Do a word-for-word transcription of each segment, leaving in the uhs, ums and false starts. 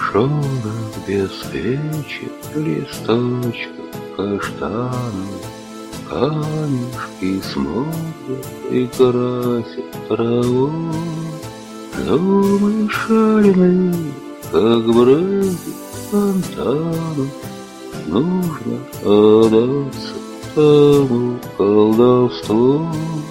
шорох беспечен листочков каштанов, камешки смотрят и красят траву. Но мы шальны, как брызги фонтану, нужно отдаться тому колдовству.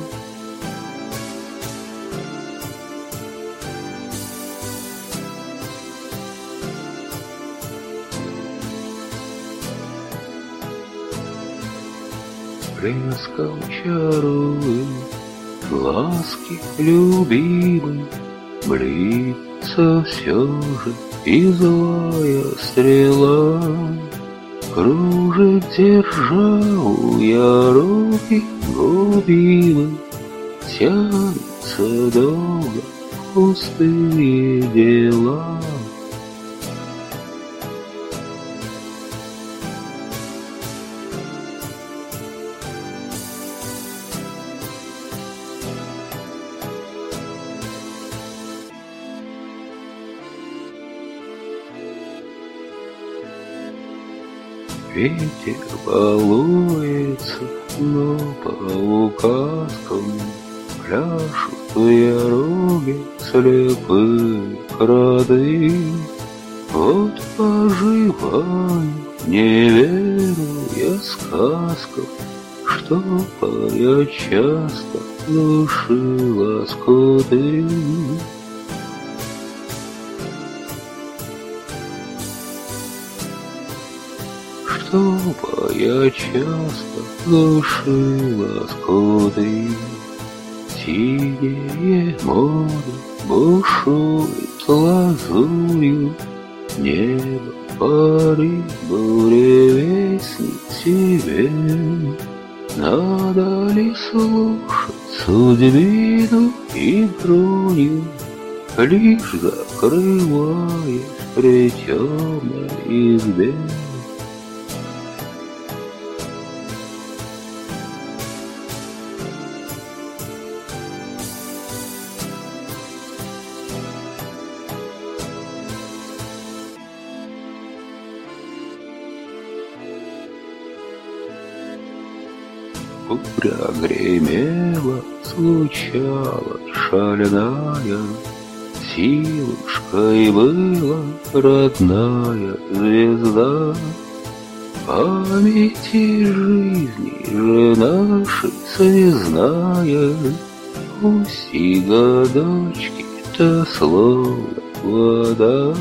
Блеском чарует глазки любимой, близится все же и злая стрела. Кружит державу я руки губимы, тянутся долго пустые дела. Ветер балуется, но по указкам пляшут в яроге слепые кроты. Вот поживаю, не веруя сказкам, что я часто души лоскуты. Чтоб я часто душила скуты. Синее море бушует лазурью, небо парит буревестник тебе. Надо ли слушать судьбину и грунью, лишь закрываясь при темной избе? Буря гремела, звучала шальная, силушкой была родная звезда. Памяти жизни же нашей связная, пусть и годочки-то словно вода.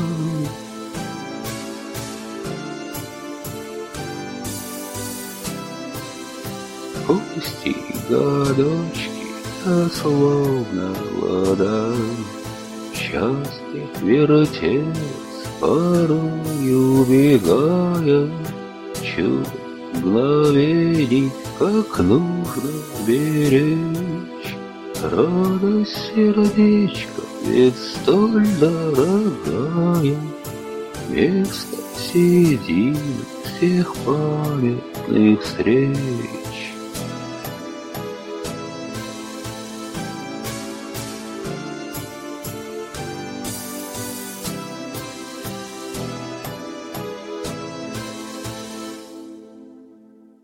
Пусть и годочки-то словно вода, счастлив вертелась, порой убегая, чуть мгновений, как нужно беречь. Радость сердечка ведь столь дорогая, место седины всех памятных встреч.